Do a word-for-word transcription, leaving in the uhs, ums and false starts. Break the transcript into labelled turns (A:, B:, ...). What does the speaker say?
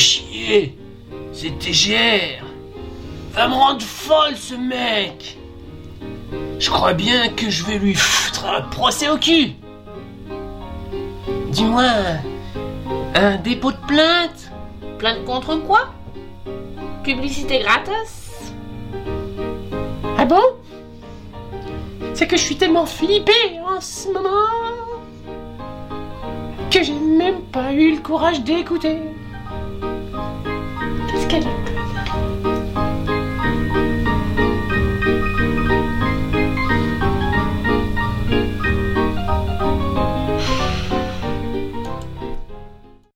A: chier. C'est T G R. Va me rendre folle, ce mec. Je crois bien que je vais lui foutre un procès au cul. Dis-moi, un dépôt de plainte?
B: Plainte contre quoi? Publicité gratos?
A: Ah bon? C'est que je suis tellement flippé en ce moment que j'ai même pas eu le courage d'écouter. Qu'est-ce qu'elle a?